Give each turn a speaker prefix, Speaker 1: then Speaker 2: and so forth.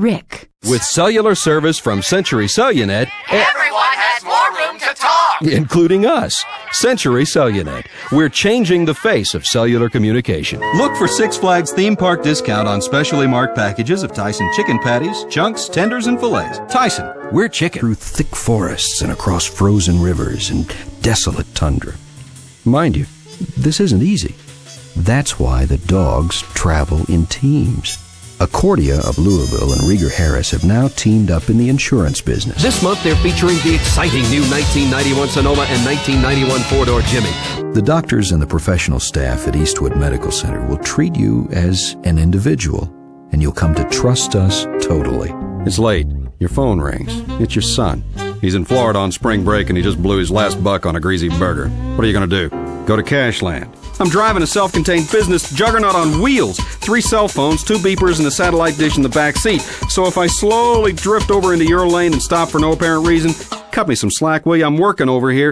Speaker 1: Rick.
Speaker 2: With cellular service from Century Cellunet,
Speaker 3: everyone has more room to talk,
Speaker 2: including us. Century Cellunet. We're changing the face of cellular communication.
Speaker 4: Look for Six Flags theme park discount on specially marked packages of Tyson chicken patties, chunks, tenders, and fillets. Tyson, we're chicken.
Speaker 2: Through thick forests and across frozen rivers and desolate tundra. Mind you, this isn't easy. That's why the dogs travel in teams. Accordia of Louisville and Rieger Harris have now teamed up in the insurance business.
Speaker 5: This month, they're featuring the exciting new 1991 Sonoma and 1991 four-door Jimmy.
Speaker 2: The doctors and the professional staff at Eastwood Medical Center will treat you as an individual, and you'll come to trust us totally.
Speaker 4: It's late. Your phone rings. It's your son. He's in Florida on spring break, and he just blew his last buck on a greasy burger. What are you going to do? Go to Cashland. I'm driving a self-contained business juggernaut on wheels. 3 cell phones, 2 beepers, and a satellite dish in the back seat. So if I slowly drift over into your lane and stop for no apparent reason, cut me some slack, will you? I'm working over here.